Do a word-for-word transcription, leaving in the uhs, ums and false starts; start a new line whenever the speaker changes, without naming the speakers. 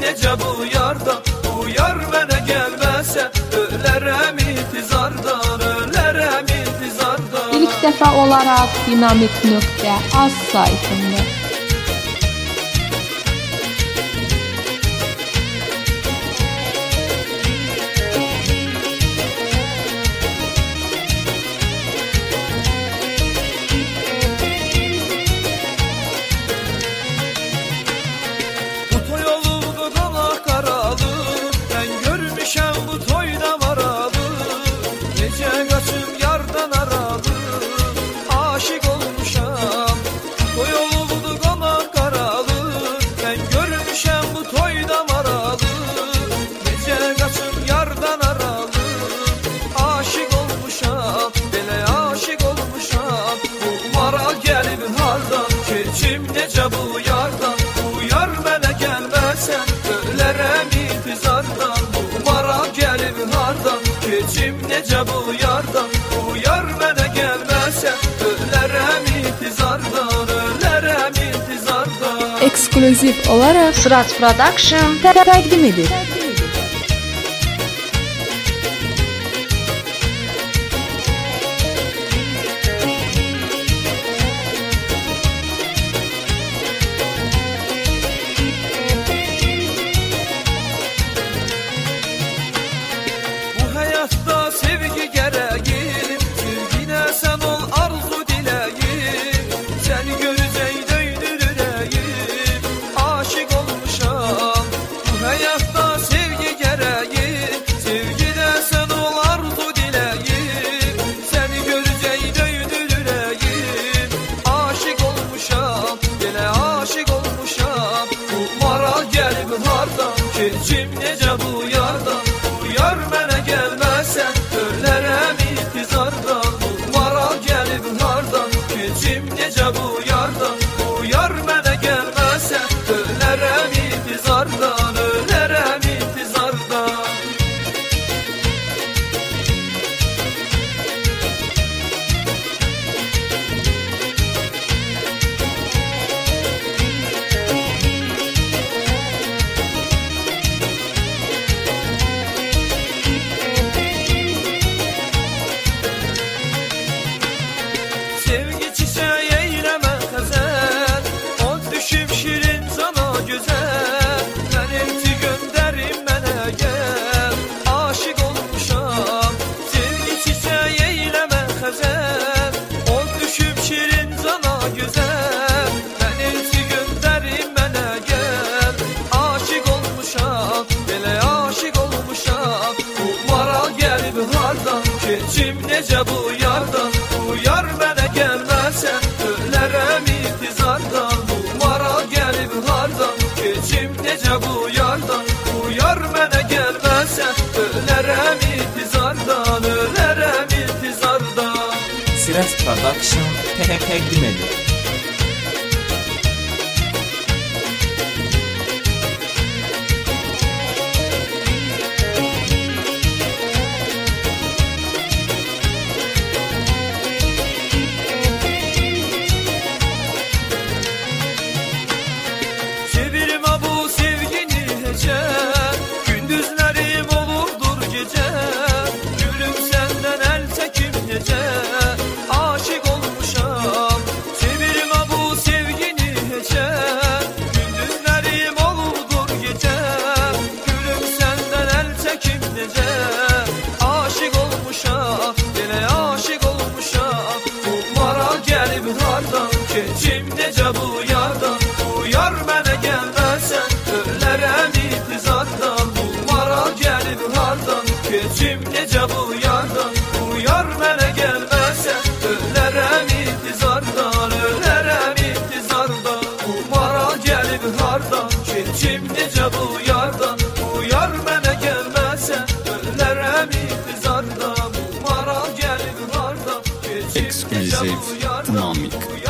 necə bu yardan, bu yar mənə gəlməsə, ölərəm intizardan, ölərəm intizardan.
İlk dəfə olaraq dinamik nöqtə az saytında.
Keçim necə bu yardan, bu yar mənə gəlməsə, ölərəm intizardan. Bu maraq gəlib hardan, keçim necə bu yardan, bu yar mənə gəlməsə, ölərəm intizardan, ölərəm intizardan.
Eksklüziv olaraq
Sıraç Production
təqdim edir.
Sevgi gərəgir, sevginə sən ol arzu diləyir. Səni görəcək döydür ürəyim, aşiq olmuşam. Bu həyatda sevgi gərəgir, sevginə sən ol arzu diləyir. Səni görəcək döydür ürəyim, aşiq olmuşam, elə aşiq olmuşam. Bu maraq gəlib hardan, keçim necə bu yardan, bu yar mənə gəlməsə, ölərəm intizardan. Bu maraq gəlib hardan, keçim necə bu yardan, bu yar mənə gəlməsə, ölərəm intizardan, ölərəm intizardan. Sevgi çiçeği eyleme xəzəl, od düşüb şirin cana gözəl. Mənim ki göndərim mənə gəl, aşiq olmuşam. Sevgi çiçeği eyleme xəzəl, od düşüb şirin cana gözəl. Mənim ki göndərim mənə gəl, aşiq olmuşam, belə aşiq olmuşam. Bu maraq gəlib hardan, keçim necə bu yardan, bu yar mənə gəlməsə, ölərəm intizardan. Bu maraq gəlib hardan, keçim necə bu yardan, bu yar mənə gəlməsə, ölərəm intizardan, ölərəm intizardan.
Sıraç Production təqdim edir.
Çevirmə bu sevgini hecə, gündüzlərim olurdur gecə. Gülüm səndən əl çəkim necə, aşiq olmuşam. Çevirmə bu sevgini hecə, gündüzlərim olurdur gecə. Gülüm səndən əl çəkim necə, aşiq olmuşam, elə aşiq olmuşam. Bu maraq gəlib hardan, keçim necə bu yardan, bu yar mənə gəlməsə, ölərəm intizardan. Bu maraq gəlib hardan, keçim necə bu yardan, bu yar mənə gəlməsə, ölərəm intizardan, ölərəm intizardan. Bu maraq gəlib hardan, keçim necə bu yardan, bu yar mənə gəlməsə, ölərəm intizardan. Bu maraq gəlib hardan, keçim necə bu
Eksklüziv
yardan,
dinamik.
bu